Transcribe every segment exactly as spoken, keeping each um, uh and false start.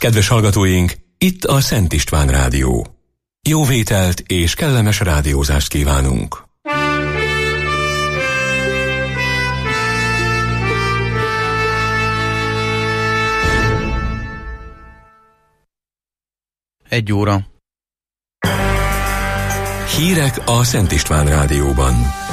Kedves hallgatóink, itt a Szent István Rádió. Jó vételt és kellemes rádiózást kívánunk! Egy óra. Hírek a Szent István Rádióban.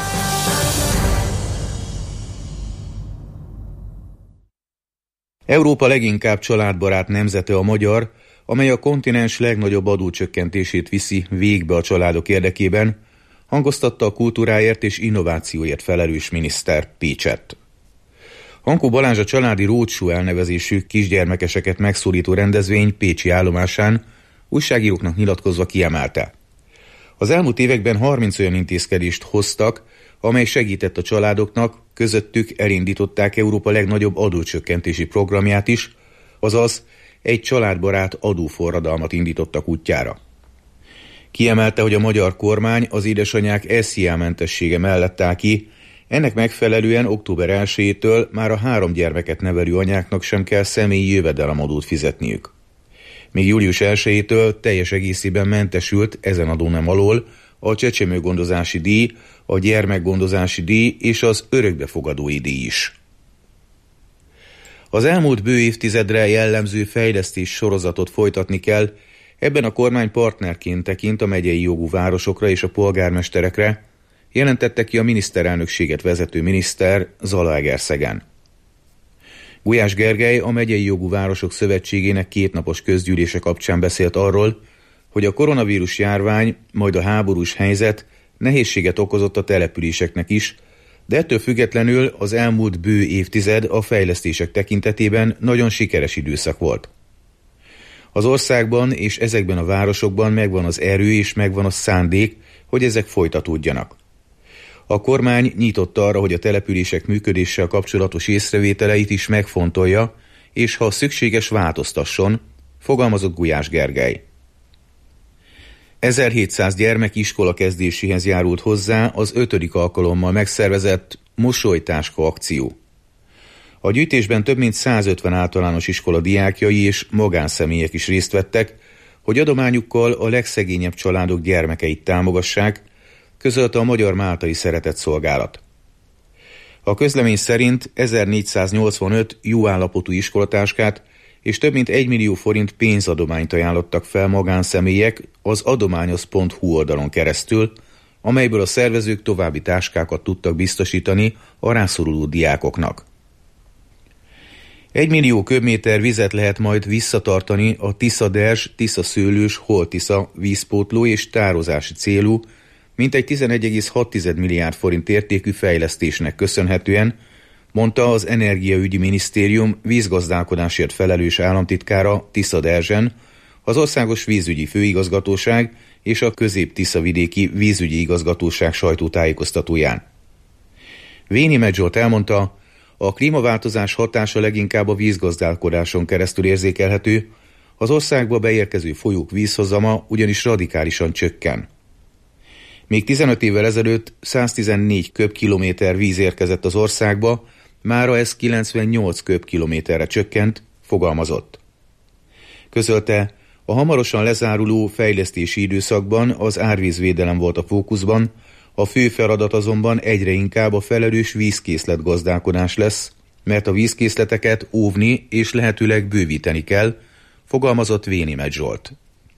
Európa leginkább családbarát nemzete a magyar, amely a kontinens legnagyobb adócsökkentését viszi végbe a családok érdekében, hangoztatta a kultúráért és innovációért felelős miniszter Pécsett. Hankó Balázs a családi roadshow elnevezésű kisgyermekeseket megszólító rendezvény pécsi állomásán újságíróknak nyilatkozva kiemelte. Az elmúlt években harminc olyan intézkedést hoztak, amely segített a családoknak, közöttük elindították Európa legnagyobb adócsökkentési programját is, azaz egy családbarát adóforradalmat indítottak útjára. Kiemelte, hogy a magyar kormány az édesanyák es zé á-mentessége mellett áll ki, ennek megfelelően október elsejétől már a három gyermeket nevelő anyáknak sem kell személyi jövedelemadót fizetniük. Még július elsejétől teljes egészében mentesült ezen adónem alól a csecsemőgondozási díj, a gyermekgondozási díj és az örökbefogadói díj is. Az elmúlt bő évtizedre jellemző fejlesztés sorozatot folytatni kell, ebben a kormány partnerként tekint a megyei jogú városokra és a polgármesterekre, jelentette ki a miniszterelnökséget vezető miniszter Zalaegerszegen. Gulyás Gergely a Megyei Jogú Városok Szövetségének kétnapos közgyűlése kapcsán beszélt arról, hogy a koronavírus járvány, majd a háborús helyzet nehézséget okozott a településeknek is, de ettől függetlenül az elmúlt bő évtized a fejlesztések tekintetében nagyon sikeres időszak volt. Az országban és ezekben a városokban megvan az erő és megvan a szándék, hogy ezek folytatódjanak. A kormány nyitott arra, hogy a települések működéssel kapcsolatos észrevételeit is megfontolja, és ha szükséges, változtasson, fogalmazott Gulyás Gergely. ezerhétszáz gyermek iskola kezdéséhez járult hozzá az ötödik alkalommal megszervezett mosolytáska akció. A gyűjtésben több mint százötven általános iskola diákjai és magánszemélyek is részt vettek, hogy adományukkal a legszegényebb családok gyermekeit támogassák, közölte a Magyar Máltai Szeretett Szolgálat. A közlemény szerint ezernégyszáznyolcvanöt jó állapotú iskolatáskát és több mint egy millió forint pénzadományt ajánlottak fel magánszemélyek az adományoz pont hu oldalon keresztül, amelyből a szervezők további táskákat tudtak biztosítani a rászoruló diákoknak. Egy millió köbméter vizet lehet majd visszatartani a Tisza-Derzs, Tisza-Szőlős, Hol-Tisza vízpótló és tározási célú, mintegy tizenegy egész hat milliárd forint értékű fejlesztésnek köszönhetően, mondta az Energiaügyi Minisztérium vízgazdálkodásért felelős államtitkára Tisza-Derzsen, az Országos Vízügyi Főigazgatóság és a Közép-Tiszavidéki Vízügyi Igazgatóság sajtótájékoztatóján. Vénimegy Zsolt elmondta, a klímaváltozás hatása leginkább a vízgazdálkodáson keresztül érzékelhető, az országba beérkező folyók vízhozama ugyanis radikálisan csökken. Még tizenöt évvel ezelőtt száztizennégy köbkilométer víz érkezett az országba, mára ez kilencvennyolc köbkilométerre csökkent, fogalmazott. Közölte, a hamarosan lezáruló fejlesztési időszakban az árvízvédelem volt a fókuszban, a fő feladat azonban egyre inkább a felelős vízkészlet gazdálkodás lesz, mert a vízkészleteket óvni és lehetőleg bővíteni kell, fogalmazott Vénimegy Zsolt.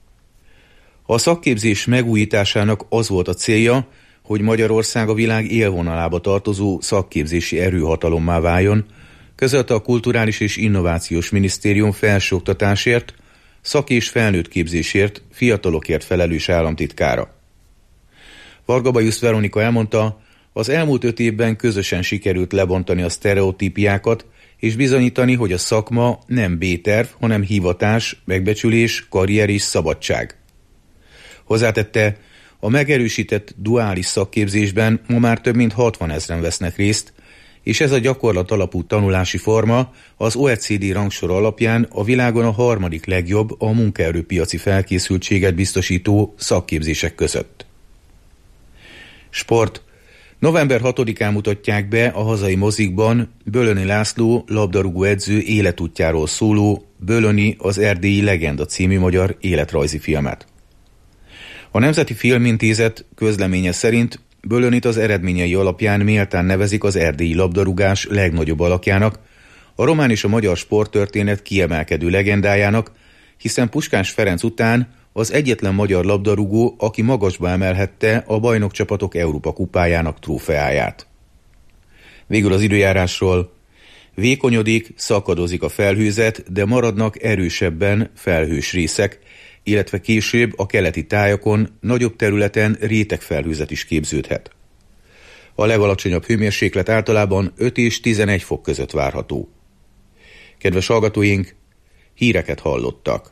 A szakképzés megújításának az volt a célja, hogy Magyarország a világ élvonalába tartozó szakképzési erőhatalommá váljon, közölte a Kulturális és Innovációs Minisztérium felsőoktatásért, szak- és felnőttképzésért, fiatalokért felelős államtitkára. Varga Bajusz Veronika elmondta, az elmúlt öt évben közösen sikerült lebontani a sztereotípiákat, és bizonyítani, hogy a szakma nem B-terv, hanem hivatás, megbecsülés, karrier és szabadság. Hozzátette, a megerősített duális szakképzésben ma már több mint hatvanezren vesznek részt, és ez a gyakorlat alapú tanulási forma az o e cé dé rangsor alapján a világon a harmadik legjobb a munkaerőpiaci felkészültséget biztosító szakképzések között. Sport. november hatodikán mutatják be a hazai mozikban Bölöni László labdarúgó edző életútjáról szóló Bölöni az erdélyi legenda című magyar életrajzi filmet. A Nemzeti Filmintézet közleménye szerint Bölönit az eredményei alapján méltán nevezik az erdélyi labdarúgás legnagyobb alakjának, a román és a magyar sporttörténet kiemelkedő legendájának, hiszen Puskás Ferenc után az egyetlen magyar labdarúgó, aki magasba emelhette a bajnokcsapatok Európa kupájának trófeáját. Végül az időjárásról. Vékonyodik, szakadozik a felhőzet, de maradnak erősebben felhős részek, illetve később a keleti tájakon nagyobb területen rétegfelhőzet is képződhet. A legalacsonyabb hőmérséklet általában öt és tizenegy fok között várható. Kedves hallgatóink, híreket hallottak.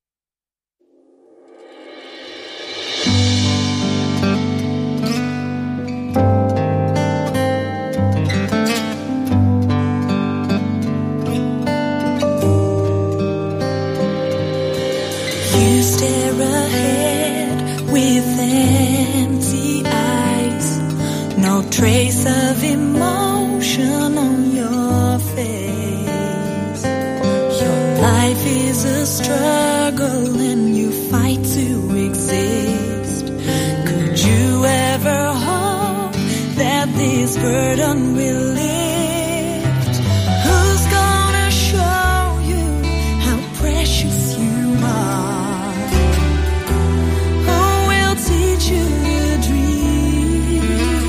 You stare ahead with empty eyes, no trace of emotion on your face. Your life is a struggle and you fight to exist. Could you ever hope that this burden will lift? Who's gonna show you how precious you are? Who will teach you to dream?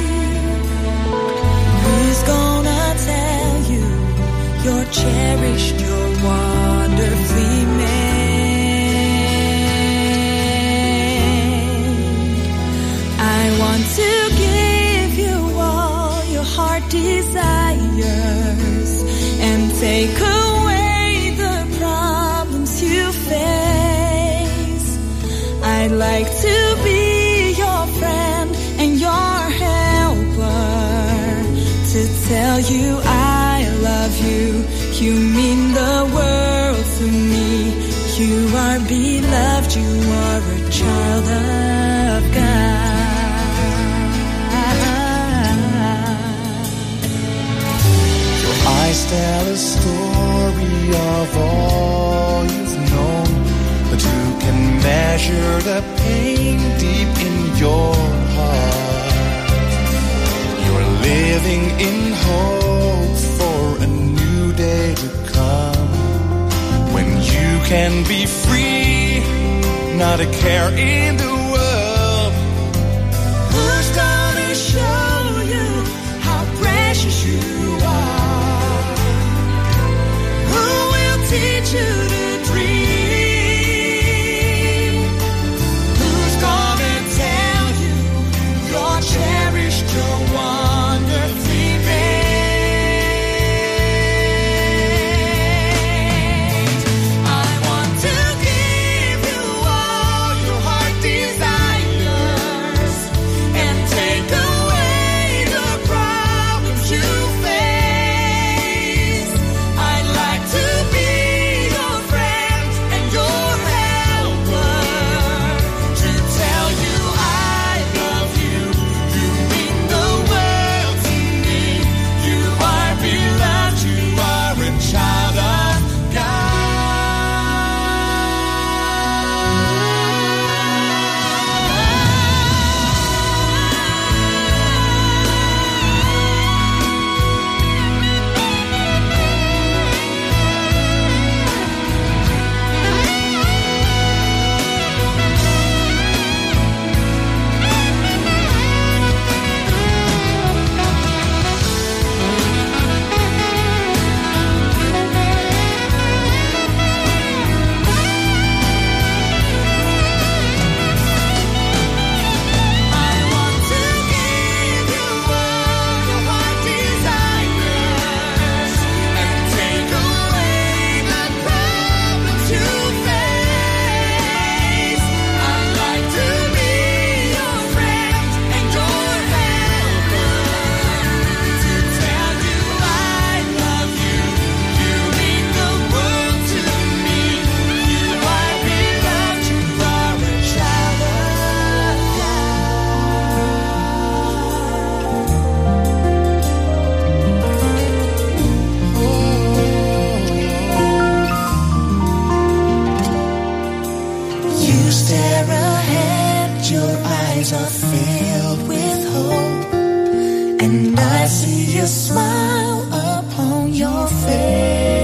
Who's gonna tell you you're cherished, you're wonderfully made? I want to give you all your heart desires and take away the problems you face. I'd like to be your friend and your helper, to tell you I love you. You mean the world to me. You are beloved, you are a child of God. Your eyes tell a story of all you've known, but who can measure the pain deep in your heart? You're living in hope for a new day to come, when you can be free, not a care in the world. Who's gonna show you how precious you are? Who will teach you to dream? Who's gonna tell you you're cherished, you're wonderfully made? I want to give you all your heart desires stare ahead, your eyes are filled with hope, and I see a smile upon your face.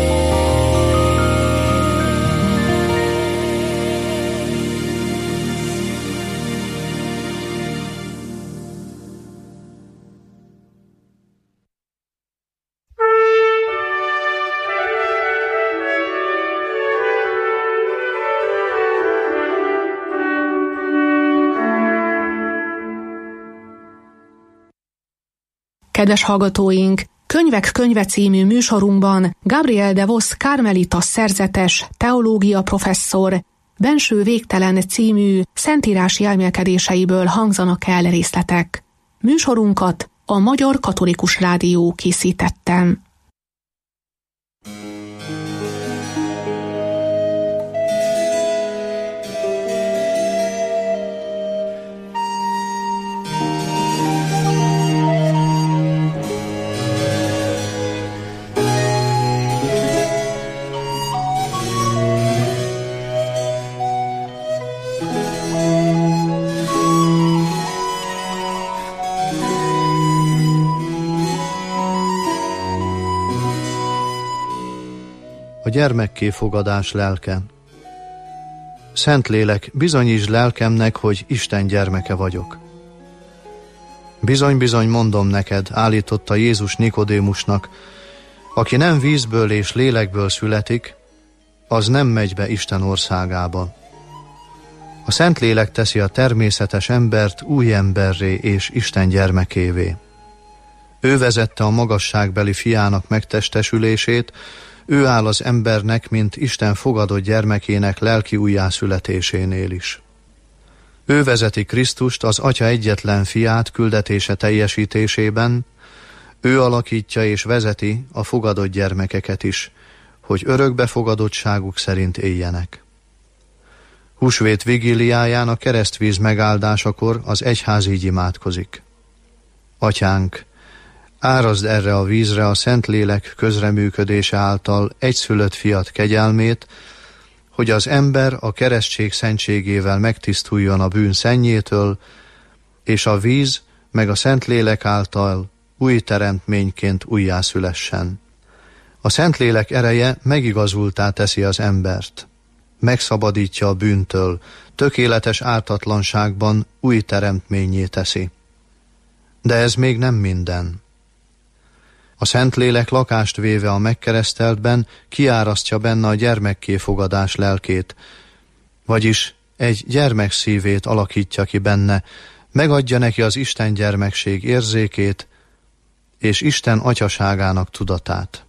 Kedves hallgatóink, Könyvek könyve című műsorunkban Gabriel de Vos karmelitas szerzetes, teológia professzor, Benső végtelen című szentírási elmélkedéseiből hangzanak el részletek. Műsorunkat a Magyar Katolikus Rádió készítette. A gyermekkéfogadás lelke. Szentlélek, bizonyítsd lelkemnek, hogy Isten gyermeke vagyok. Bizony-bizony mondom neked, állította Jézus Nikodémusnak, aki nem vízből és lélekből születik, az nem megy be Isten országába. A Szentlélek teszi a természetes embert új emberré és Isten gyermekévé. Ő vezette a magasságbeli fiának megtestesülését, ő áll az embernek, mint Isten fogadott gyermekének lelki újjászületésénél is. Ő vezeti Krisztust, az Atya egyetlen fiát küldetése teljesítésében, ő alakítja és vezeti a fogadott gyermekeket is, hogy örökbefogadottságuk szerint éljenek. Húsvét vigíliáján a keresztvíz megáldásakor az egyház így imádkozik. Atyánk, árazd erre a vízre a Szentlélek közreműködése által egyszülött fiat kegyelmét, hogy az ember a keresztség szentségével megtisztuljon a bűn szennyétől, és a víz meg a Szentlélek által új teremtményként újjászülessen. A Szentlélek ereje megigazultá teszi az embert, megszabadítja a bűntől, tökéletes ártatlanságban új teremtménnyé teszi. De ez még nem minden. A Szentlélek lakást véve a megkereszteltben kiárasztja benne a gyermekkéfogadás lelkét, vagyis egy gyermek szívét alakítja ki benne, megadja neki az Isten gyermekség érzékét és Isten atyaságának tudatát.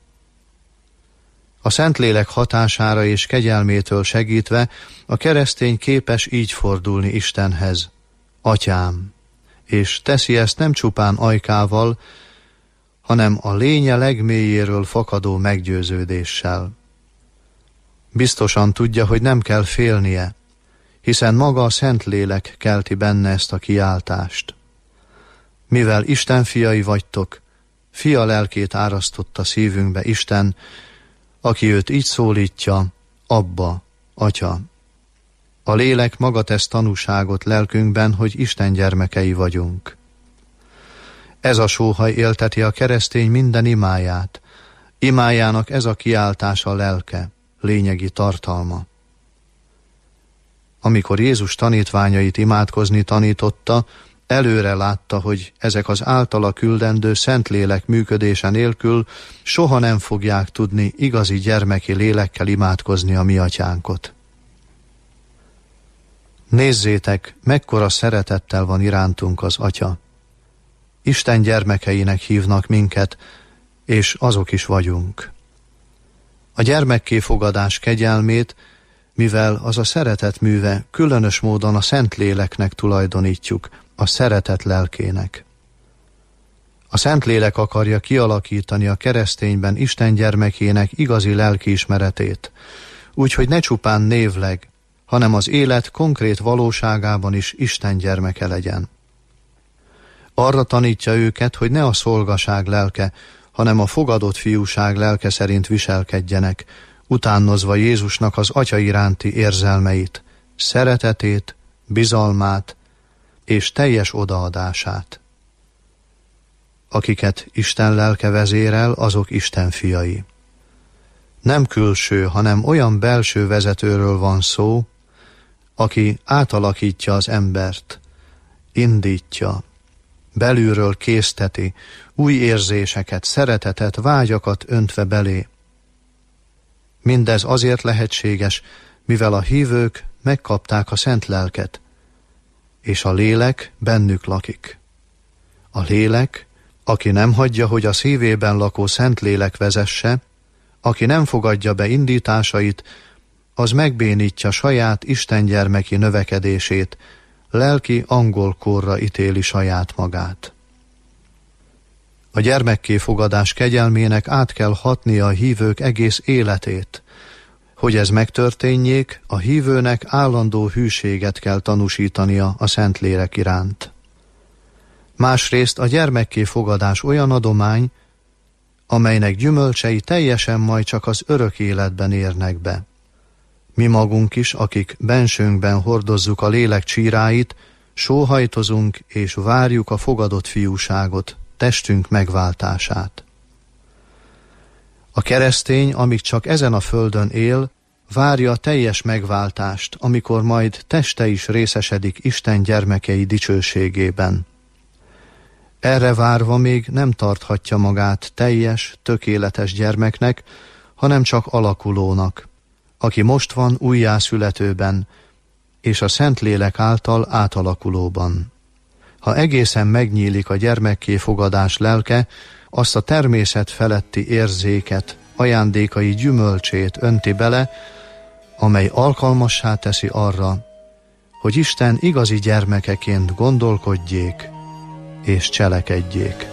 A Szentlélek hatására és kegyelmétől segítve a keresztény képes így fordulni Istenhez: Atyám, és teszi ezt nem csupán ajkával, hanem a lénye legmélyéről fakadó meggyőződéssel. Biztosan tudja, hogy nem kell félnie, hiszen maga a Szentlélek kelti benne ezt a kiáltást. Mivel Isten fiai vagytok, fia lelkét árasztotta szívünkbe Isten, aki őt így szólítja: Abba, Atya. A lélek maga tesz tanúságot lelkünkben, hogy Isten gyermekei vagyunk. Ez a sóhaj élteti a keresztény minden imáját. Imájának ez a kiáltás a lelke, lényegi tartalma. Amikor Jézus tanítványait imádkozni tanította, előre látta, hogy ezek az általa küldendő Szentlélek működése nélkül soha nem fogják tudni igazi gyermeki lélekkel imádkozni a mi atyánkot. Nézzétek, mekkora szeretettel van irántunk az Atya. Isten gyermekeinek hívnak minket, és azok is vagyunk. A gyermekkéfogadás kegyelmét, mivel az a szeretet műve, különös módon a Szentléleknek tulajdonítjuk, a szeretet lelkének. A Szentlélek akarja kialakítani a keresztényben Isten gyermekének igazi lelkiismeretét, úgyhogy ne csupán névleg, hanem az élet konkrét valóságában is Isten gyermeke legyen. Arra tanítja őket, hogy ne a szolgaság lelke, hanem a fogadott fiúság lelke szerint viselkedjenek, utánozva Jézusnak az Atya iránti érzelmeit, szeretetét, bizalmát és teljes odaadását. Akiket Isten lelke vezérel, azok Isten fiai. Nem külső, hanem olyan belső vezetőről van szó, aki átalakítja az embert, indítja, belülről készteti, új érzéseket, szeretetet, vágyakat öntve belé. Mindez azért lehetséges, mivel a hívők megkapták a szent lelket, és a lélek bennük lakik. A lélek, aki nem hagyja, hogy a szívében lakó szent lélek vezesse, aki nem fogadja be indításait, az megbénítja saját istengyermeki növekedését, lelki angolkorra ítéli saját magát. A gyermekké fogadás kegyelmének át kell hatnia a hívők egész életét. Hogy ez megtörténjék, a hívőnek állandó hűséget kell tanúsítania a Szentlélek iránt. Másrészt a gyermekké fogadás olyan adomány, amelynek gyümölcsei teljesen majd csak az örök életben érnek be. Mi magunk is, akik bensőnkben hordozzuk a lélek csíráit, sóhajtozunk és várjuk a fogadott fiúságot, testünk megváltását. A keresztény, amíg csak ezen a földön él, várja a teljes megváltást, amikor majd teste is részesedik Isten gyermekei dicsőségében. Erre várva még nem tarthatja magát teljes, tökéletes gyermeknek, hanem csak alakulónak, aki most van újjászületőben, és a Szentlélek által átalakulóban. Ha egészen megnyílik a gyermekké fogadás lelke, azt a természet feletti érzéket, ajándékai gyümölcsét önti bele, amely alkalmassá teszi arra, hogy Isten igazi gyermekeként gondolkodjék és cselekedjék.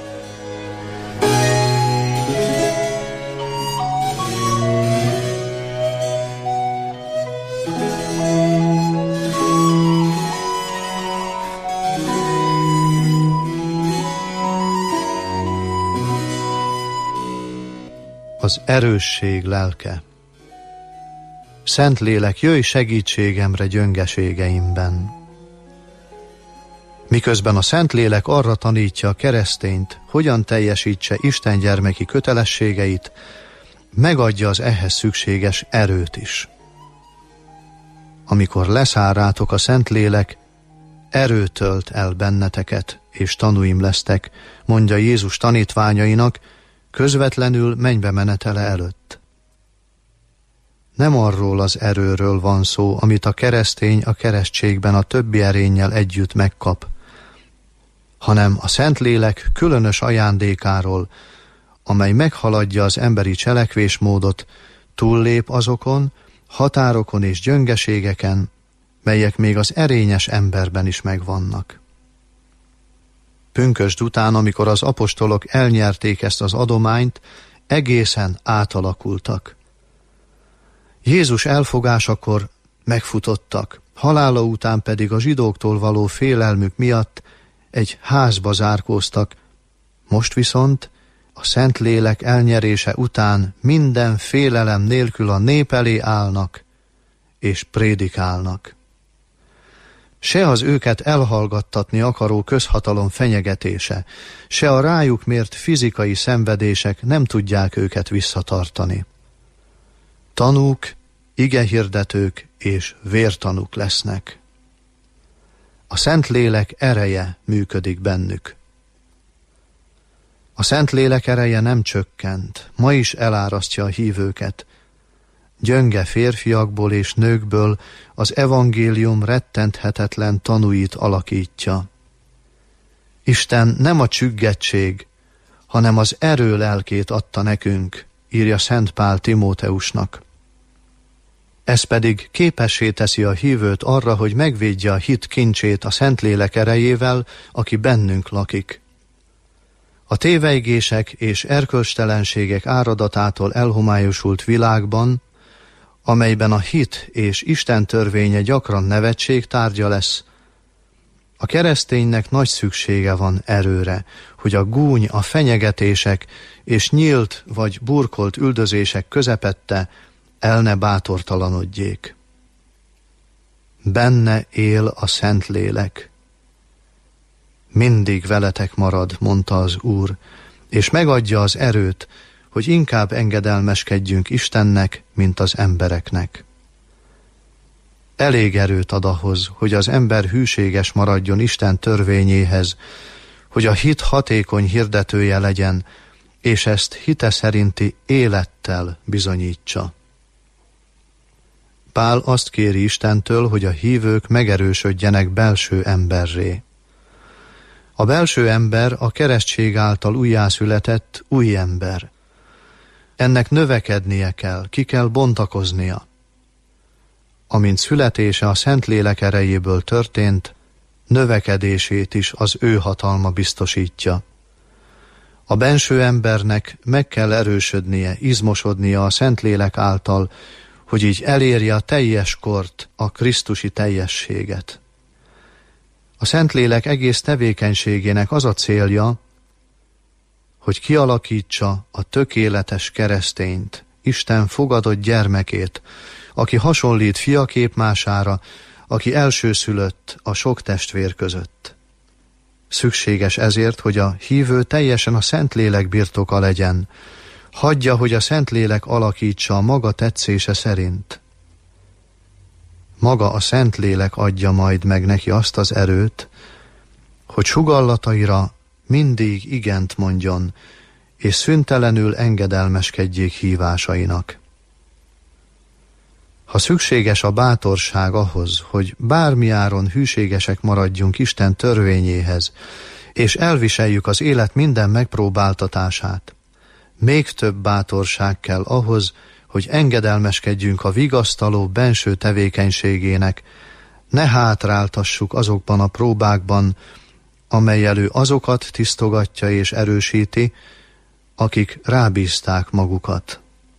Az erősség lelke. Szentlélek, jöjj segítségemre gyöngeségeimben. Miközben a Szentlélek arra tanítja a keresztényt, hogyan teljesítse Isten gyermeki kötelességeit, megadja az ehhez szükséges erőt is. Amikor leszáll rátok a Szentlélek, erőt tölt el benneteket, és tanúim lesztek, mondja Jézus tanítványainak, közvetlenül mennybe menetele előtt. Nem arról az erőről van szó, amit a keresztény a keresztségben a többi erénnyel együtt megkap, hanem a Szentlélek különös ajándékáról, amely meghaladja az emberi cselekvésmódot, túllép azokon, határokon és gyöngeségeken, melyek még az erényes emberben is megvannak. Pünkösd után, amikor az apostolok elnyerték ezt az adományt, egészen átalakultak. Jézus elfogásakor megfutottak, halála után pedig a zsidóktól való félelmük miatt egy házba zárkóztak, most viszont a Szentlélek elnyerése után minden félelem nélkül a nép elé állnak és prédikálnak. Se az őket elhallgattatni akaró közhatalom fenyegetése, se a rájuk mért fizikai szenvedések nem tudják őket visszatartani. Tanúk, igehirdetők és vértanúk lesznek. A Szentlélek ereje működik bennük. A Szentlélek ereje nem csökkent, ma is elárasztja a hívőket. Gyönge férfiakból és nőkből az evangélium rettenthetetlen tanúit alakítja. Isten nem a csüggettség, hanem az erő lelkét adta nekünk, írja Szent Pál Timóteusnak. Ez pedig képessé teszi a hívőt arra, hogy megvédje a hit kincsét a Szentlélek erejével, aki bennünk lakik. A tévejgések és erkölcstelenségek áradatától elhomályosult világban, amelyben a hit és Isten törvénye gyakran nevetség tárgya lesz, a kereszténynek nagy szüksége van erőre, hogy a gúny, a fenyegetések és nyílt vagy burkolt üldözések közepette el ne bátortalanodjék. benne él a Szentlélek. Mindig veletek marad, mondta az Úr, és megadja az erőt, hogy inkább engedelmeskedjünk Istennek, mint az embereknek. Elég erőt ad ahhoz, hogy az ember hűséges maradjon Isten törvényéhez, hogy a hit hatékony hirdetője legyen, és ezt hite szerinti élettel bizonyítsa. Pál azt kéri Istentől, hogy a hívők megerősödjenek belső emberré. A belső ember a keresztség által újjászületett új ember. Ennek növekednie kell, ki kell bontakoznia. Amint születése a Szentlélek erejéből történt, növekedését is az ő hatalma biztosítja. A benső embernek meg kell erősödnie, izmosodnia a Szentlélek által, hogy így elérje a teljes kort, a krisztusi teljességet. A Szentlélek egész tevékenységének az a célja, hogy kialakítsa a tökéletes keresztényt, Isten fogadott gyermekét, aki hasonlít fia képmására, aki elsőszülött a sok testvér között. Szükséges ezért, hogy a hívő teljesen a Szentlélek birtoka legyen, hagyja, hogy a Szentlélek alakítsa a maga tetszése szerint. Maga a Szentlélek adja majd meg neki azt az erőt, hogy sugallataira mindig igent mondjon, és szüntelenül engedelmeskedjék hívásainak. Ha szükséges a bátorság ahhoz, hogy bármiáron hűségesek maradjunk Isten törvényéhez, és elviseljük az élet minden megpróbáltatását, még több bátorság kell ahhoz, hogy engedelmeskedjünk a vigasztaló benső tevékenységének, ne hátráltassuk azokban a próbákban, amellyel ő azokat tisztogatja és erősíti, akik rábízták magukat.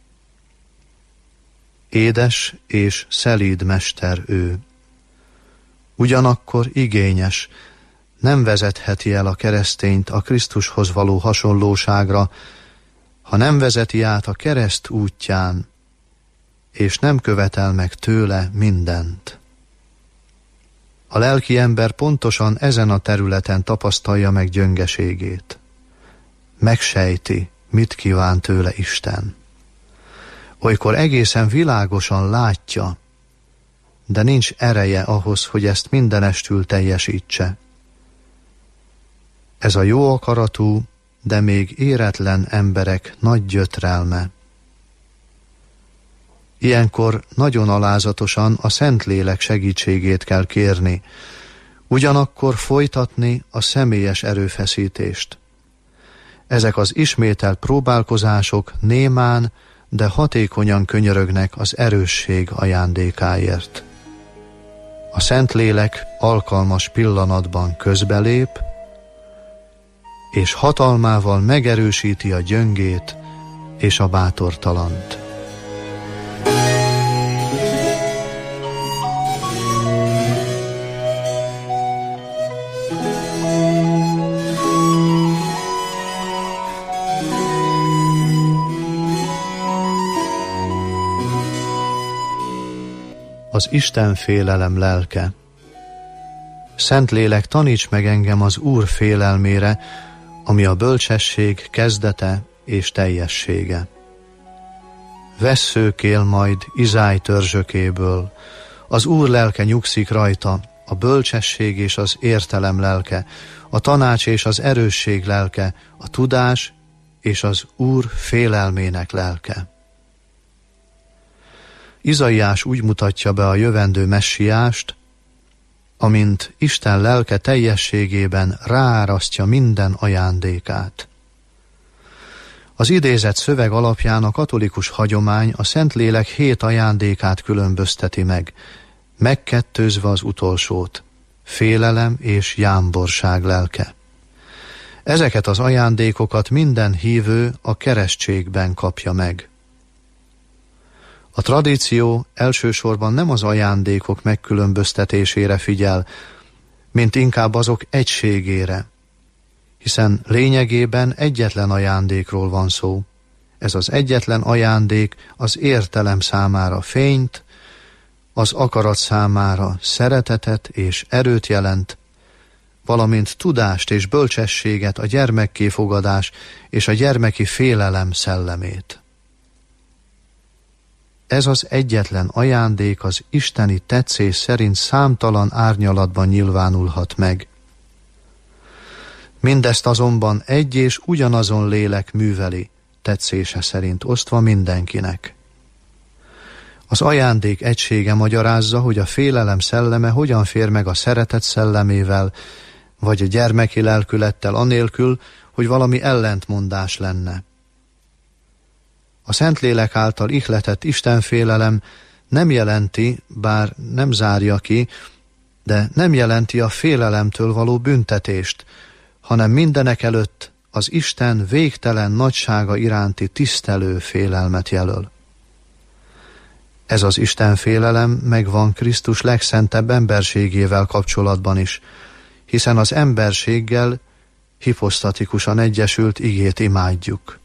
Édes és szelíd mester ő. Ugyanakkor igényes, nem vezetheti el a keresztényt a Krisztushoz való hasonlóságra, ha nem vezeti át a kereszt útján, és nem követel meg tőle mindent. A lelki ember pontosan ezen a területen tapasztalja meg gyöngeségét. Megsejti, mit kíván tőle Isten. Olykor egészen világosan látja, de nincs ereje ahhoz, hogy ezt mindenestül teljesítse. Ez a jó akaratú, de még éretlen emberek nagy gyötrelme. Ilyenkor nagyon alázatosan a Szentlélek segítségét kell kérni, ugyanakkor folytatni a személyes erőfeszítést. Ezek az ismételt próbálkozások némán, de hatékonyan könyörögnek az erősség ajándékáért. A Szentlélek alkalmas pillanatban közbelép, és hatalmával megerősíti a gyöngét és a bátortalant. Az Isten félelem lelke. Szentlélek, taníts meg engem az Úr félelmére, ami a bölcsesség kezdete és teljessége. Vesszők él majd Izály törzsökéből, az Úr lelke nyugszik rajta, a bölcsesség és az értelem lelke, a tanács és az erősség lelke, a tudás és az Úr félelmének lelke. Izaiás úgy mutatja be a jövendő messiást, amint Isten lelke teljességében ráárasztja minden ajándékát. Az idézett szöveg alapján a katolikus hagyomány a Szentlélek hét ajándékát különbözteti meg, megkettőzve az utolsót, félelem és jámborság lelke. Ezeket az ajándékokat minden hívő a keresztségben kapja meg. A tradíció elsősorban nem az ajándékok megkülönböztetésére figyel, mint inkább azok egységére, hiszen lényegében egyetlen ajándékról van szó. Ez az egyetlen ajándék az értelem számára fényt, az akarat számára szeretetet és erőt jelent, valamint tudást és bölcsességet, a gyermekkéfogadás és a gyermeki félelem szellemét. Ez az egyetlen ajándék az isteni tetszés szerint számtalan árnyalatban nyilvánulhat meg. Mindezt azonban egy és ugyanazon lélek műveli, tetszése szerint osztva mindenkinek. Az ajándék egysége magyarázza, hogy a félelem szelleme hogyan fér meg a szeretet szellemével, vagy a gyermeki lelkülettel anélkül, hogy valami ellentmondás lenne. A Szentlélek által ihletett istenfélelem nem jelenti, bár nem zárja ki, de nem jelenti a félelemtől való büntetést, hanem mindenekelőtt az Isten végtelen nagysága iránti tisztelő félelmet jelöl. Ez az istenfélelem megvan Krisztus legszentebb emberségével kapcsolatban is, hiszen az emberséggel hiposztatikusan egyesült igét imádjuk.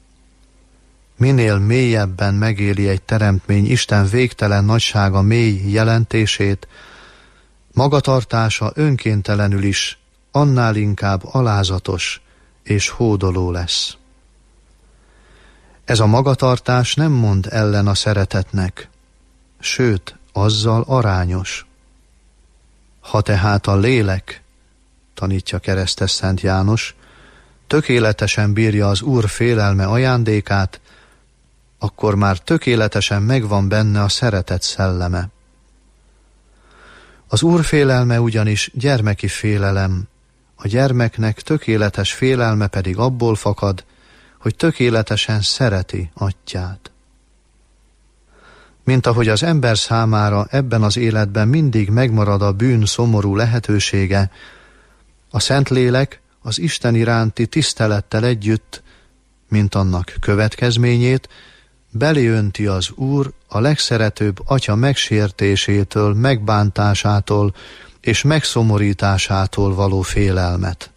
Minél mélyebben megéli egy teremtmény Isten végtelen nagysága mély jelentését, magatartása önkéntelenül is annál inkább alázatos és hódoló lesz. Ez a magatartás nem mond ellen a szeretetnek, sőt, azzal arányos. Ha tehát a lélek, tanítja keresztes Szent János, tökéletesen bírja az Úr félelme ajándékát, akkor már tökéletesen megvan benne a szeretet szelleme. Az Úr félelme ugyanis gyermeki félelem, a gyermeknek tökéletes félelme pedig abból fakad, hogy tökéletesen szereti atyját. Mint ahogy az ember számára ebben az életben mindig megmarad a bűn szomorú lehetősége, a Szentlélek az Isten iránti tisztelettel együtt, mint annak következményét, beleönti az Úr a legszeretőbb atya megsértésétől, megbántásától és megszomorításától való félelmet.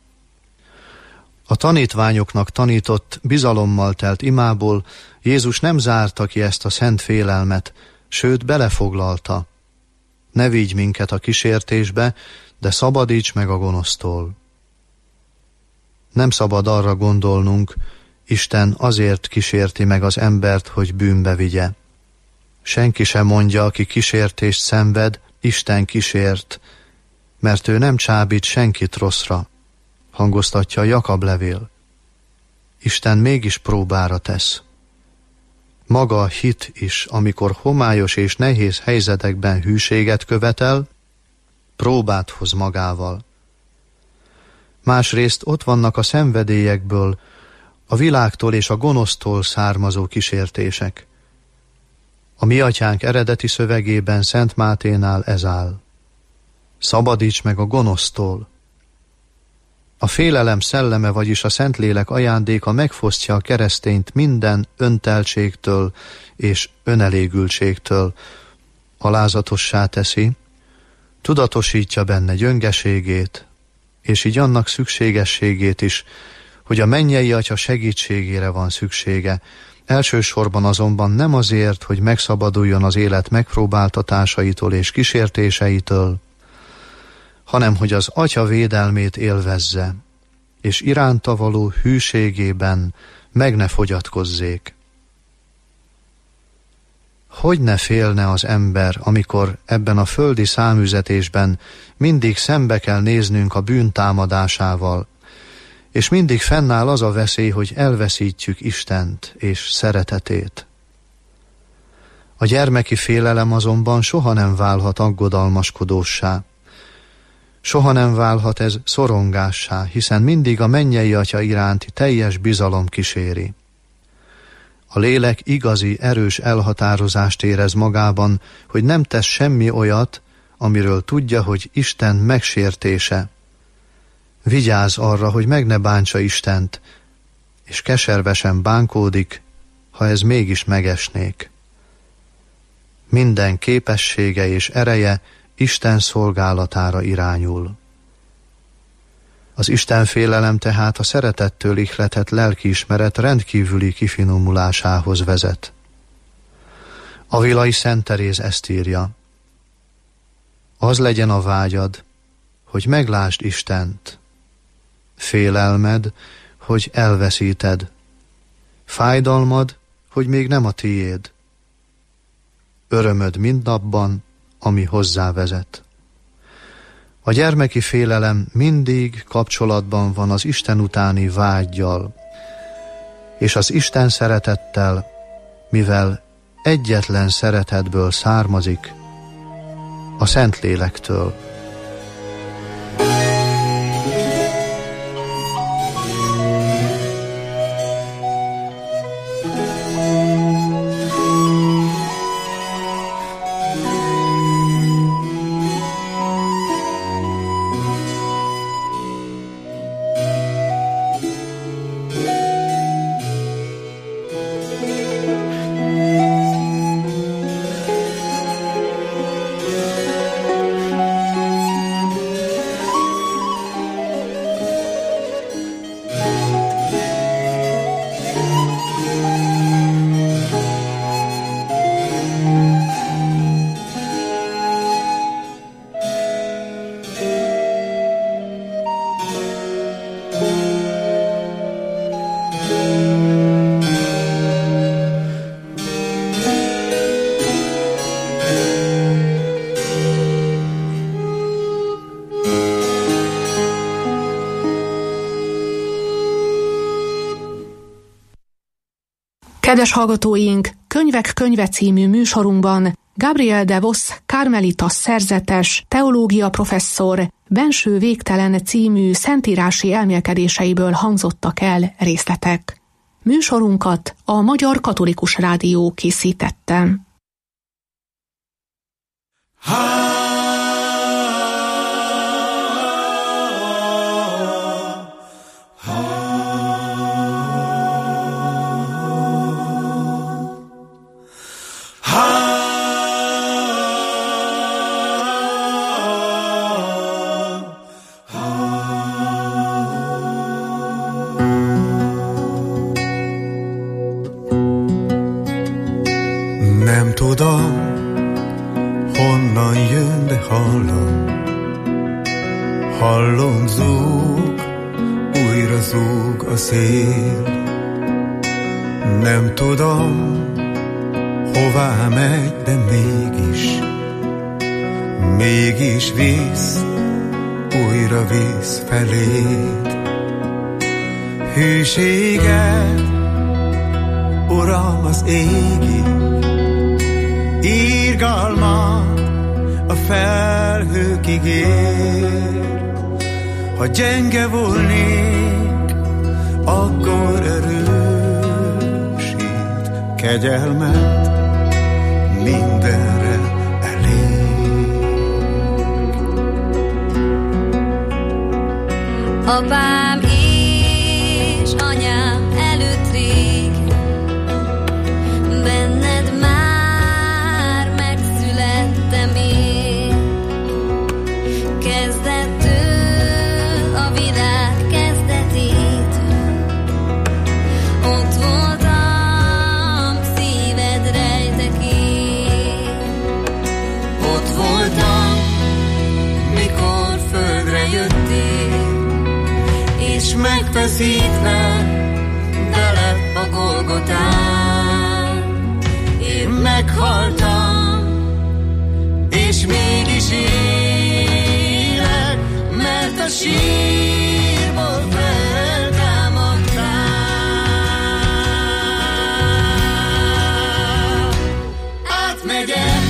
A tanítványoknak tanított, bizalommal telt imából Jézus nem zárta ki ezt a szent félelmet, sőt belefoglalta. Ne vigy minket a kísértésbe, de szabadíts meg a gonosztól. Nem szabad arra gondolnunk, Isten azért kísérti meg az embert, hogy bűnbe vigye. Senki sem mondja, aki kísértést szenved, Isten kísért, mert ő nem csábít senkit rosszra, hangoztatja a Jakab levél. Isten mégis próbára tesz. Maga a hit is, amikor homályos és nehéz helyzetekben hűséget követel, próbát hoz magával. Másrészt ott vannak a szenvedélyekből, a világtól és a gonosztól származó kísértések. A mi atyánk eredeti szövegében Szent Máténál ez áll. Szabadíts meg a gonosztól. A félelem szelleme, vagyis a Szentlélek ajándéka megfosztja a keresztényt minden önteltségtől és önelégültségtől, alázatossá teszi, tudatosítja benne gyöngeségét, és így annak szükségességét is, hogy a mennyei Atya segítségére van szüksége, elsősorban azonban nem azért, hogy megszabaduljon az élet megpróbáltatásaitól és kísértéseitől, hanem hogy az Atya védelmét élvezze, és iránta való hűségében meg ne fogyatkozzék. Hogy ne félne az ember, amikor ebben a földi számüzetésben mindig szembe kell néznünk a bűn támadásával, és mindig fennáll az a veszély, hogy elveszítjük Istent és szeretetét. A gyermeki félelem azonban soha nem válhat aggodalmaskodóssá. Soha nem válhat ez szorongássá, hiszen mindig a mennyei Atya iránti teljes bizalom kíséri. A lélek igazi, erős elhatározást érez magában, hogy nem tesz semmi olyat, amiről tudja, hogy Isten megsértése. Vigyázz arra, hogy meg ne bántsa Istent, és keservesen bánkódik, ha ez mégis megesnék. Minden képessége és ereje Isten szolgálatára irányul. Az istenfélelem tehát a szeretettől ihletett lelkiismeret rendkívüli kifinommulásához vezet. A Vilai Szent Teréz ezt írja: az legyen a vágyad, hogy meglásd Istent, félelmed, hogy elveszíted, fájdalmad, hogy még nem a tiéd, örömöd mindabban, ami hozzá vezet. A gyermeki félelem mindig kapcsolatban van az Isten utáni vággyal, és az Isten szeretettel, mivel egyetlen szeretetből származik, a Szentlélektől. Kedves hallgatóink, Könyvek könyve című műsorunkban Gabriel de Vos karmelitas szerzetes, teológia professzor Benső végtelen című szentírási elmélkedéseiből hangzottak el részletek. Műsorunkat a Magyar Katolikus Rádió készítette. Nem tudom, honnan jön, de hallom, hallom zúg, újra zúg a szél. Nem tudom, hová megy, de mégis, mégis visz, újra visz feléd. Hűséged, Uram, az égig, irgalmat a felhőkig ér. Ha gyenge volnék, akkor erősít, kegyelmet mindenre elég. Apám és anyám előtt rég, benned már megszülettem én. Kezdettől, a világ kezdetétől ott voltam, szíved rejtekén. Ott voltam, mikor földre jöttél, és megfeszítve veled a Golgotán. Én meghaltam, és mégis élek, mert a sírból feltámadtál. Átmegyek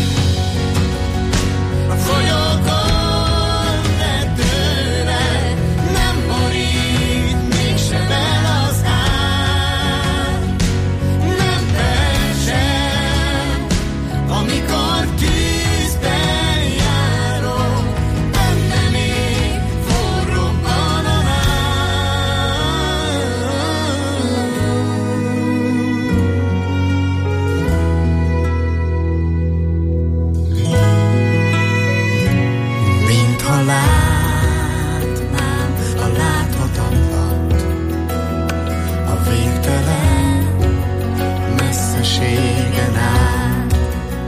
a folyókon, de tőled nem borít mégsem el az ár. Nem persem, amikor tűzben járok, benne még forróbban a vár. Mintha látnám a láthatatlant, a végtelen messzeségen át.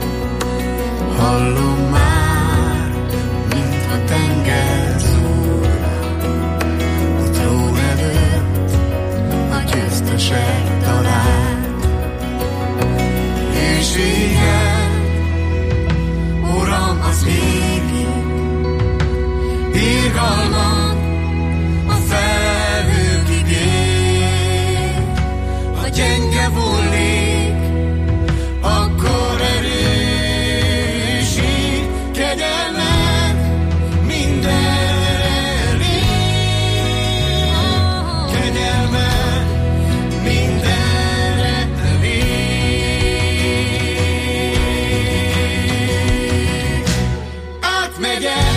irgalmam a felhőkig ér. Ha gyenge volnék, akkor erősít, kegyelmed mindenre elég. Kegyelmed mindenre elég. Átmegyek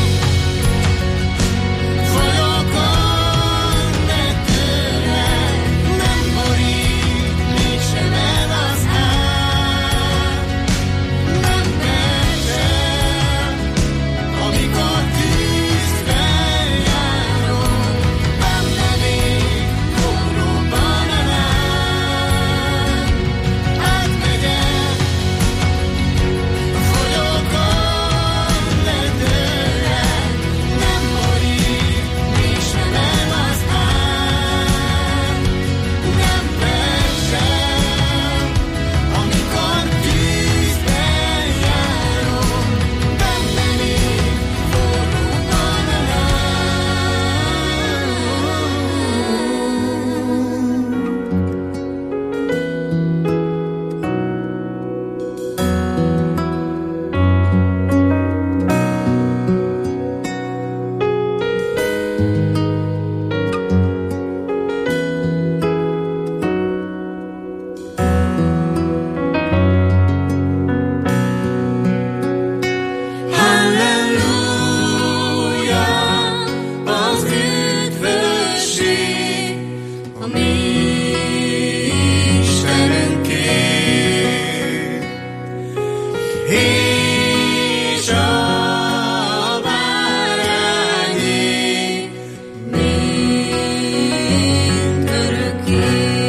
folyókon, de tőled nem borít, mégsem el az ár. Nem megsem, amikor tűzben járok, benne még forróban a láng. Átmegyek folyókon, de tőled nem borít, mégsem el az ár. Nem megsem, amikor tűzben járok, benne még forróban a Halleluja, az üdvösség a mi Istenünké, és a bárányé mindörökké.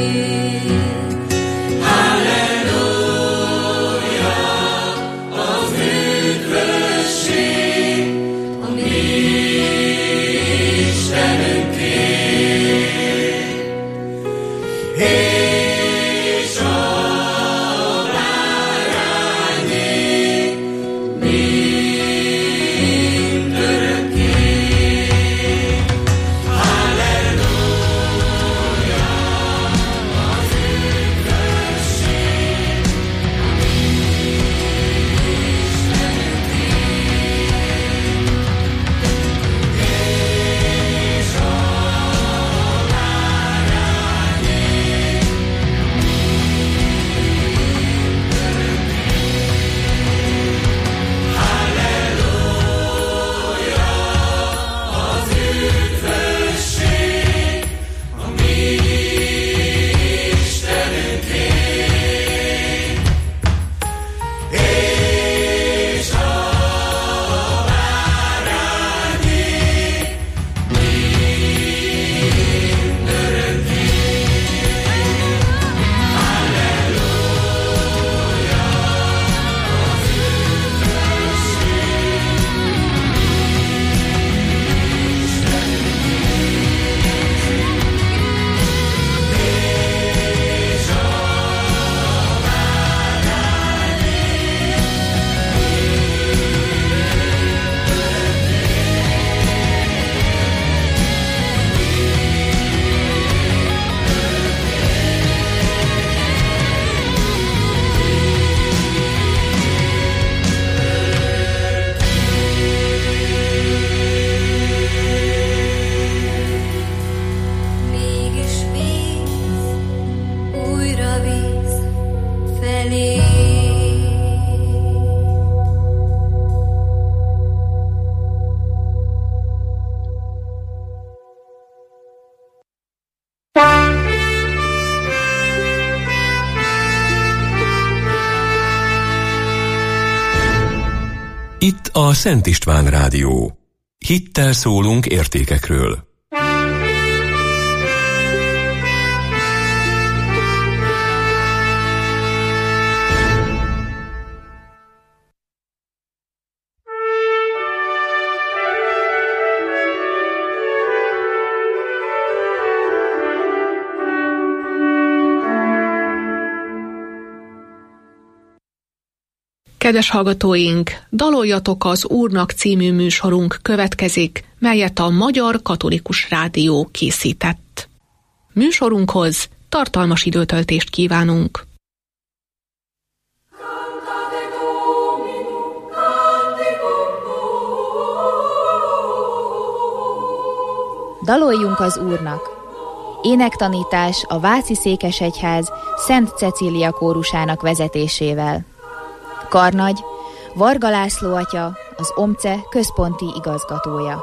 Halleluja, az üdvösség a mi Istenünké, és a bárányé mindörökké. Halleluja, az üdvösség a mi Istenünké, és a Itt a Szent István Rádió. Hittel szólunk értékekről. Kedves hallgatóink, Daloljatok az Úrnak című műsorunk következik, melyet a Magyar Katolikus Rádió készített. Műsorunkhoz tartalmas időtöltést kívánunk. Daloljunk az Úrnak! Énektanítás a Váci Székesegyház Szent Cecília kórusának vezetésével. Karnagy, Varga László atya, az OMCE központi igazgatója.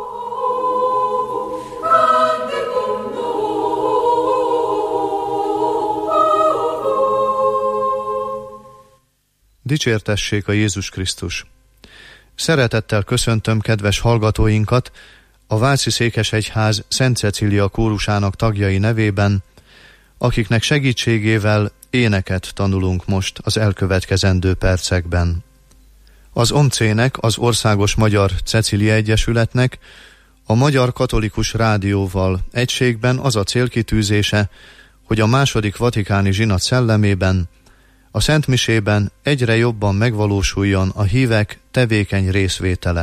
Dicsértessék a Jézus Krisztus! Szeretettel köszöntöm kedves hallgatóinkat a Váci Székesegyház Szent Cecília kórusának tagjai nevében, akiknek segítségével éneket tanulunk most az elkövetkezendő percekben. Az omcének, az Országos Magyar Cecília Egyesületnek a Magyar Katolikus Rádióval egységben az a célkitűzése, hogy a második vatikáni zsinat szellemében a szentmisében egyre jobban megvalósuljon a hívek tevékeny részvétele.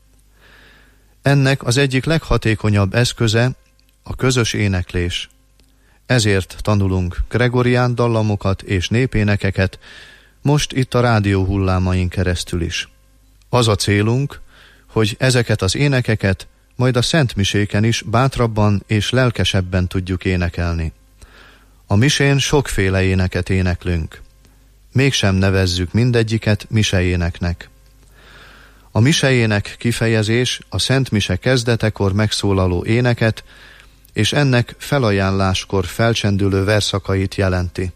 Ennek az egyik leghatékonyabb eszköze a közös éneklés. Ezért tanulunk gregorián dallamokat és népénekeket, most itt a rádió hullámain keresztül is. Az a célunk, hogy ezeket az énekeket majd a szentmiséken is bátrabban és lelkesebben tudjuk énekelni. A misén sokféle éneket éneklünk. Mégsem nevezzük mindegyiket miseéneknek. A miseének kifejezés a szentmise kezdetekor megszólaló éneket és ennek felajánláskor felcsendülő verszakait jelenti.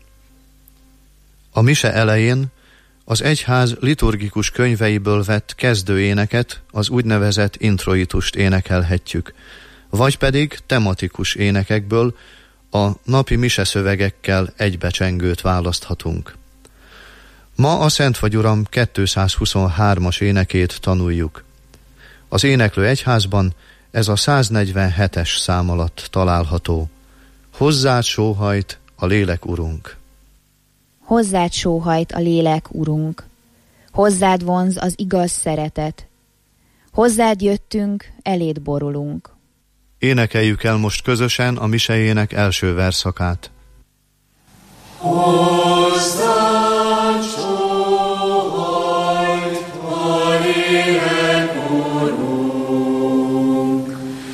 A mise elején az egyház liturgikus könyveiből vett kezdőéneket, az úgynevezett introitust énekelhetjük, vagy pedig tematikus énekekből a napi mise szövegekkel egybecsengőt választhatunk. Ma a Szent vagy Uram kétszázhuszonhármas énekét tanuljuk. Az éneklő egyházban ez a száznegyvenhetes szám alatt található. Hozzád sóhajt a lélek, Urunk. Hozzád sóhajt a lélek, Urunk. Hozzád vonz az igaz szeretet. Hozzád jöttünk, eléd borulunk. Énekeljük el most közösen a misejének első verszakát. Hozzád sóhajt a lélek, Urunk.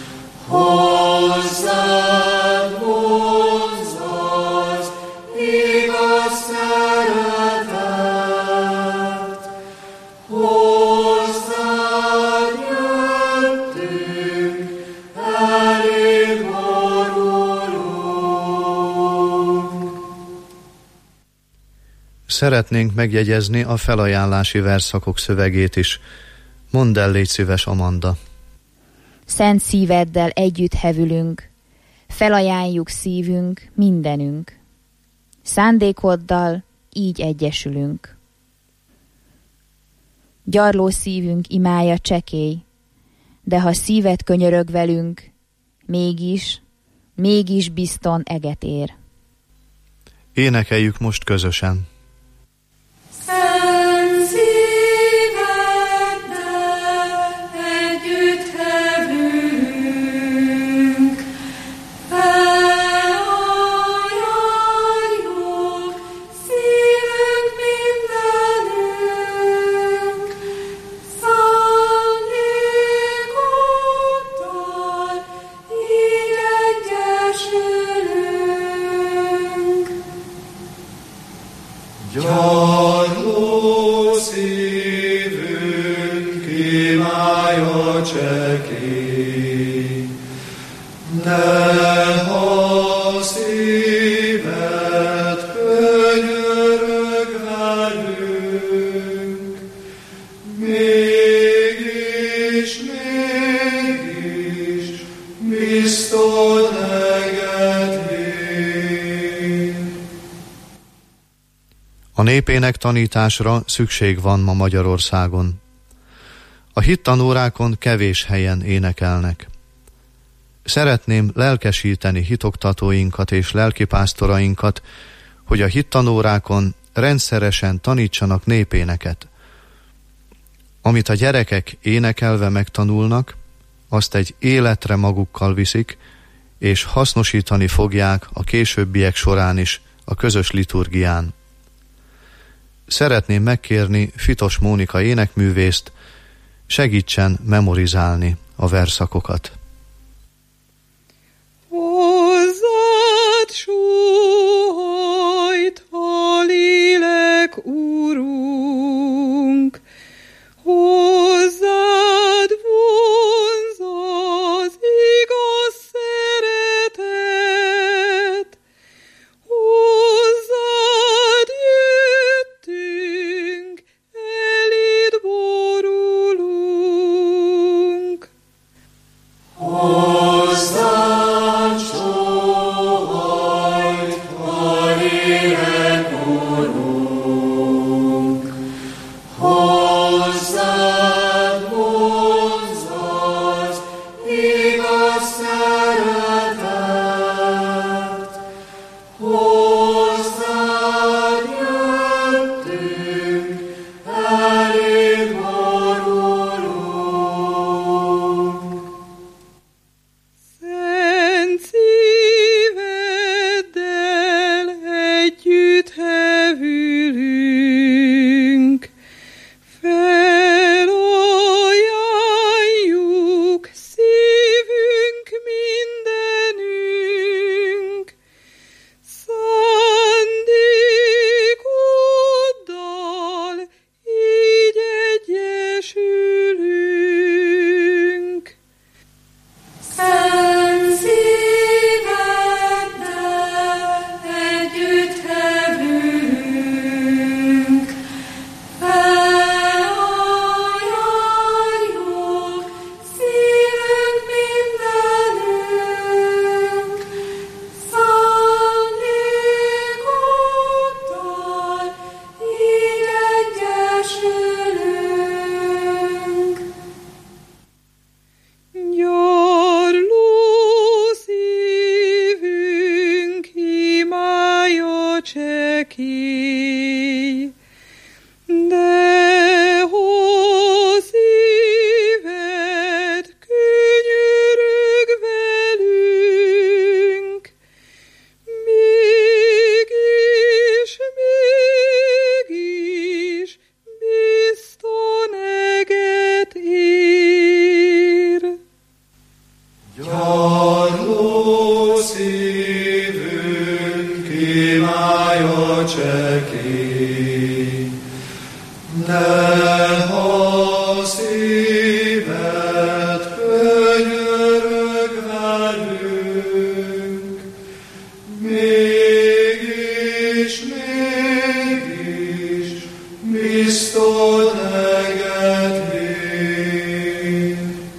Hozzád vonz az igaz szeretet. Hozzád jöttünk, eléd borulunk. Szeretnénk megjegyezni a felajánlási verszakok szövegét is. Mondd el, légy szíves, Amanda. Szent szíveddel együtt hevülünk, felajánljuk szívünk, mindenünk. Szándékoddal így egyesülünk. Gyarló szívünk imája csekély, de ha szíved könyörög velünk, mégis, mégis bizton eget ér. Énekeljük most közösen. Szent szíveddel együtt hevülünk, felajánljuk szívünk, mindenünk. Szándékoddal így egyesülünk. Gyarló szívünk imája csekély, de ha szíved könyörög velünk, mégis, mégis bizton eget ér. A népének tanításra szükség van ma Magyarországon. A hittanórákon kevés helyen énekelnek. Szeretném lelkesíteni hitoktatóinkat és lelkipásztorainkat, hogy a hittanórákon rendszeresen tanítsanak népéneket, Amit a gyerekek énekelve megtanulnak, azt egy életre magukkal viszik, és hasznosítani fogják a későbbiek során is a közös liturgián. Szeretném megkérni Fitos Mónika énekművészt, segítsen memorizálni a verszakokat. Hozzád sóhajt a lélek, Urunk, hozzád vonz az igaz szeretet, hozzád jöttünk, eléd borulunk. Hozzád sóhajt a lélek, Urunk, hozzád vonz az igaz szeretet, hozzád jöttünk, eléd borulunk. Szent szíveddel együtt hevülünk, felajánljuk szívünk mindenünk, szándékoddal így egyesülünk. Szent szíveddel együtt hevülünk, felajánljuk szívünk mindenünk, szándékoddal így egyesülünk. Gyarló szívünk imája csekély, de ha szíved könyörög velünk, mégis, mégis bizton eget ér. Gyarló szívünk imája csekély, de ha szíved könyörög velünk, mégis, mégis bizton eget ér.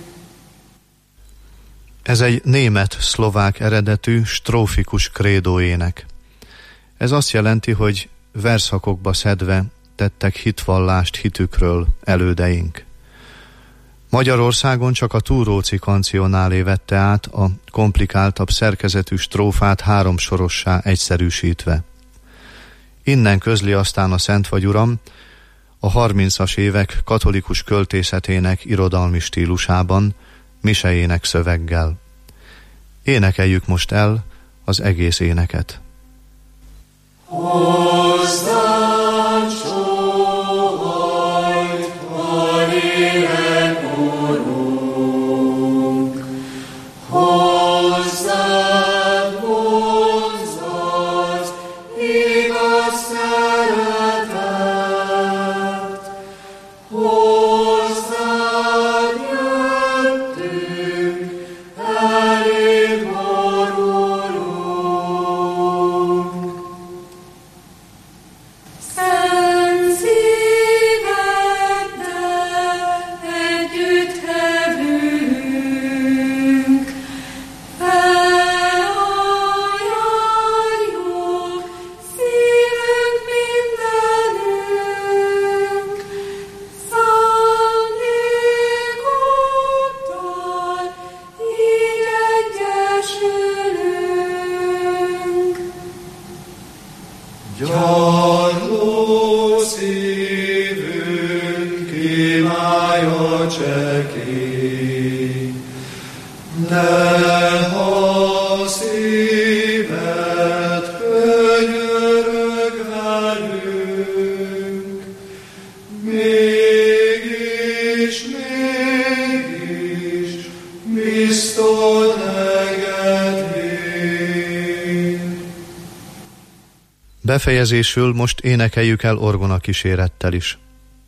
Ez egy német-szlovák eredetű strófikus krédóének. Ez azt jelenti, hogy verszakokba szedve tettek hitvallást hitükről elődeink. Magyarországon csak a Túróci kancionálé vette át a komplikáltabb szerkezetű strófát háromsorossá egyszerűsítve. Innen közli aztán a Szentvagy Uram a harmincas évek katolikus költészetének irodalmi stílusában, misejének szöveggel. Énekeljük most el az egész éneket. Hozzád sóhajt a lélek, Urunk, hozzád vonz az igaz szeretet, hozzád jöttünk, eléd borulunk. De ha szíved könyörög velünk, mégis, mégis biztos neked ér. Befejezésül most énekeljük el orgona kísérettel is.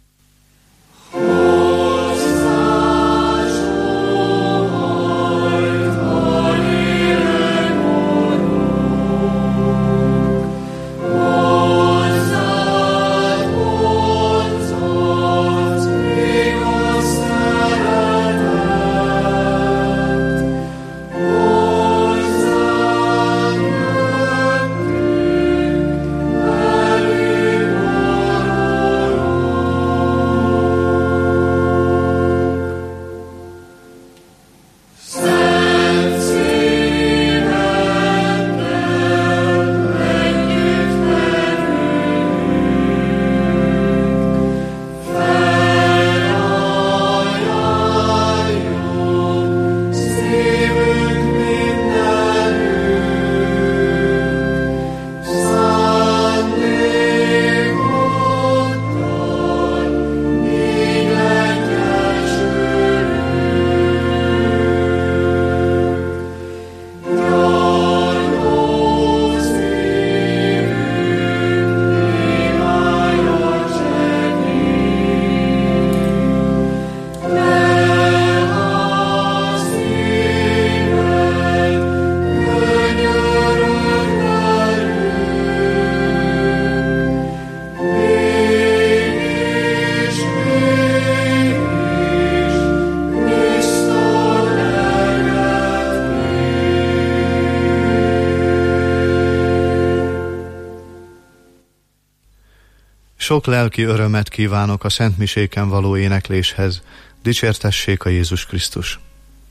Sok lelki örömet kívánok a szentmiséken való énekléshez. Dicsértessék a Jézus Krisztus!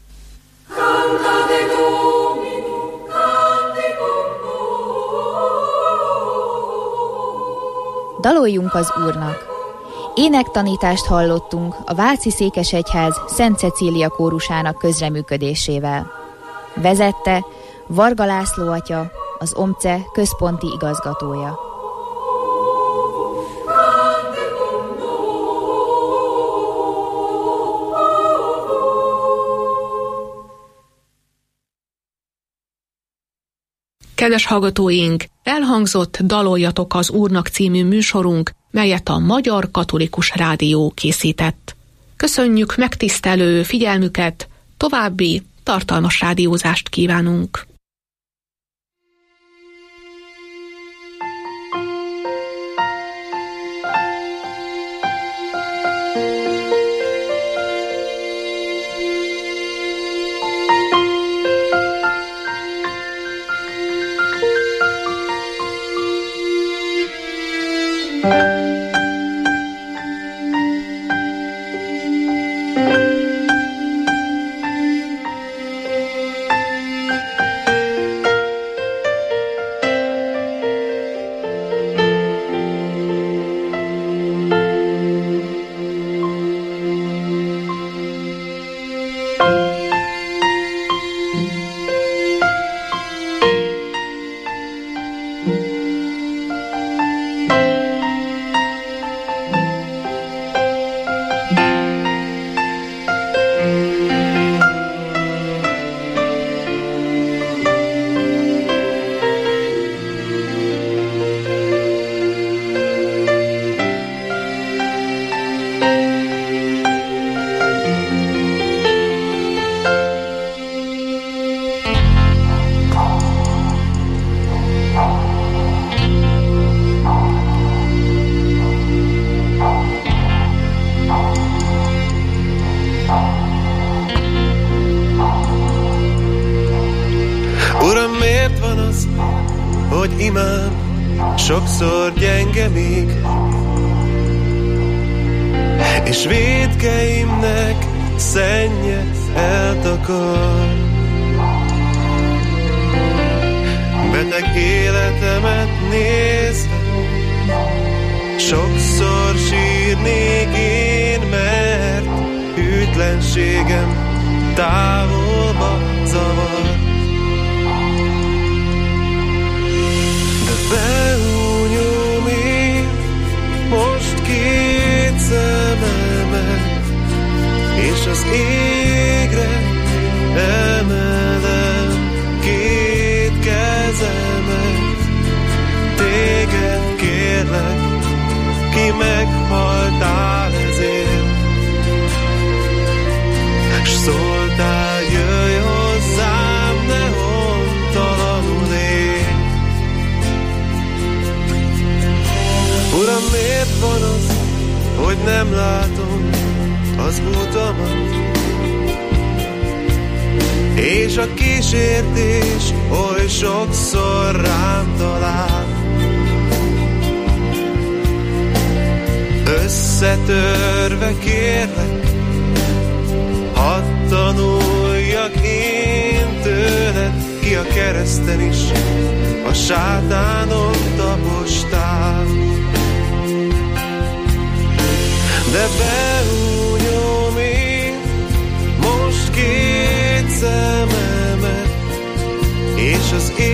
Daloljunk az Úrnak! Énektanítást hallottunk a Váci Székesegyház Szent Cecília kórusának közreműködésével. Vezette Varga László atya, az OMCE központi igazgatója. Kedves hallgatóink, elhangzott Daloljatok az Úrnak című műsorunk, melyet a Magyar Katolikus Rádió készített. Köszönjük megtisztelő figyelmüket, további tartalmas rádiózást kívánunk. imám sokszor gyenge még, és vétkeimnek szennye eltakar. Beteg életemet nézve sokszor sírnék én, mert hűtlenségem távolba az égre emelem két kezemet. Téged kérlek, ki meghaltál ezért, s szóltál, jöjj hozzám, ne hontalanul élj. Uram, miért van az, hogy nem látom az utamat, és a kísértés oly sokszor rám talál. Összetörve kérlek, hadd tanuljak én tőled, ki a kereszten is a sátánon tapostál. De beúnyom én most két szememet, és az